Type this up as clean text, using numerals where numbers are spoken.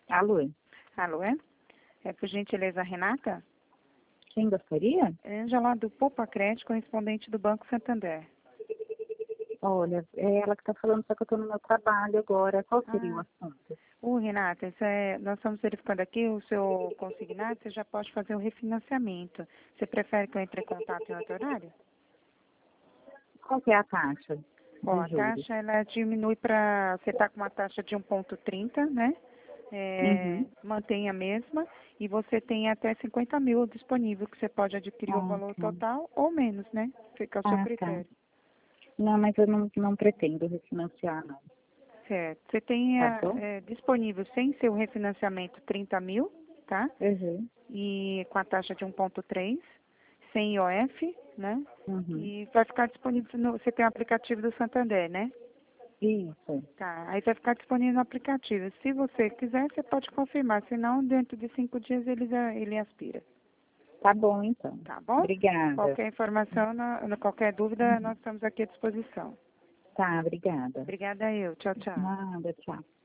Alô, Alô, é? É por gentileza, Renata? quem gostaria? Ângela do Poupa Crédito, correspondente do Banco Santander. Olha, é ela que está falando, só que eu estou no meu trabalho agora. Qual seria o assunto? Renata, nós estamos verificando aqui o seu consignado, você já pode fazer o refinanciamento. Você prefere que eu entre em contato em outro horário? Qual que é a taxa Ó, de a juros? taxa, ela diminui para... Você está com uma taxa de 1,30, né? Uhum. Mantém a mesma e você tem até 50 mil disponível, que você pode adquirir o Ah, valor tá. total ou menos, né? Fica ao seu Ah, tá. critério. Não, mas eu não pretendo refinanciar, não. Certo. Você tem Tá bom? disponível, sem seu refinanciamento, 30 mil, tá? Uhum. E com a taxa de 1,3, sem IOF, né? Uhum. E vai ficar disponível, você tem o aplicativo do Santander, né? Isso. Tá, aí vai ficar disponível no aplicativo. Se você quiser, você pode confirmar, senão dentro de 5 dias ele aspira, Tá bom, então. tá bom? Obrigada. Qualquer informação, qualquer dúvida, Uhum. nós estamos aqui à disposição. Tá, obrigada. Obrigada eu. Tchau, tchau. Nada, tchau.